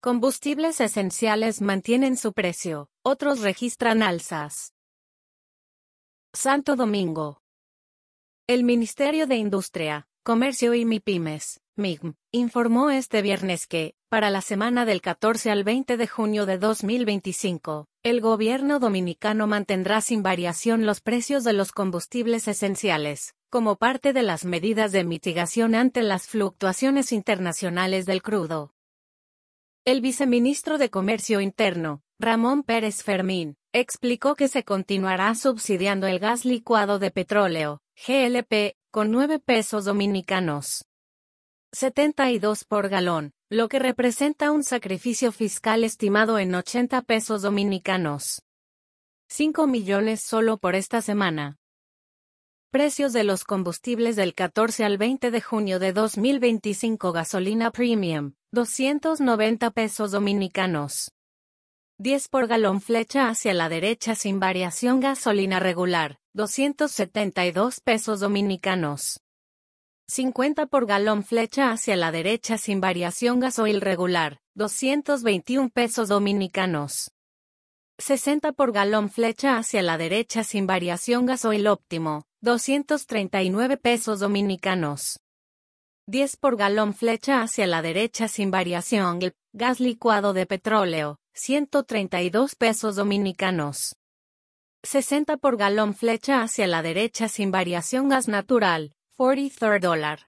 Combustibles esenciales mantienen su precio, otros registran alzas. Santo Domingo. El Ministerio de Industria, Comercio y MIPYMES, MIGM, informó este viernes que, para la semana del 14 al 20 de junio de 2025, el gobierno dominicano mantendrá sin variación los precios de los combustibles esenciales, como parte de las medidas de mitigación ante las fluctuaciones internacionales del crudo. El viceministro de Comercio Interno, Ramón Pérez Fermín, explicó que se continuará subsidiando el gas licuado de petróleo, GLP, con 9 pesos dominicanos. 72 por galón, lo que representa un sacrificio fiscal estimado en 80 pesos dominicanos. 5 millones solo por esta semana. Precios de los combustibles del 14 al 20 de junio de 2025. Gasolina Premium, 290 pesos dominicanos. 10 por galón flecha hacia la derecha sin variación. Gasolina regular, 272 pesos dominicanos. 50 por galón flecha hacia la derecha sin variación. Gasoil regular, 221 pesos dominicanos. 60 por galón flecha hacia la derecha sin variación. Gasoil óptimo, 239 pesos dominicanos. 10 por galón flecha hacia la derecha sin variación. Gas licuado de petróleo, 132 pesos dominicanos. 60 por galón flecha hacia la derecha sin variación. Gas natural, $43.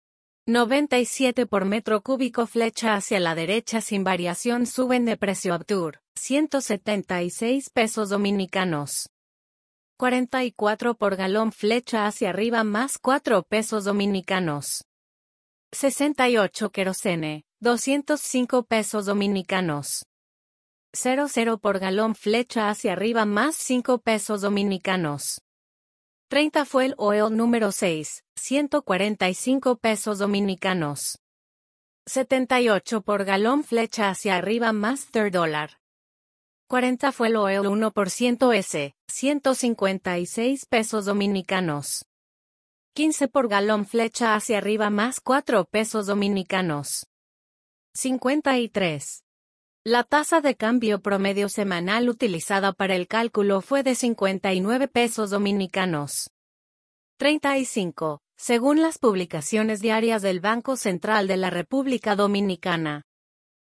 97 por metro cúbico flecha hacia la derecha sin variación. Suben de precio Abtur, 176 pesos dominicanos. 44 por galón flecha hacia arriba más 4 pesos dominicanos. 68 querosene, 205 pesos dominicanos. 00 por galón flecha hacia arriba más 5 pesos dominicanos. 30 fuel oil número 6, 145 pesos dominicanos. 78 por galón flecha hacia arriba más $3. 40 fuel oil 1% S, 156 pesos dominicanos. 15 por galón flecha hacia arriba más 4 pesos dominicanos. 53. La tasa de cambio promedio semanal utilizada para el cálculo fue de 59 pesos dominicanos. 35. Según las publicaciones diarias del Banco Central de la República Dominicana,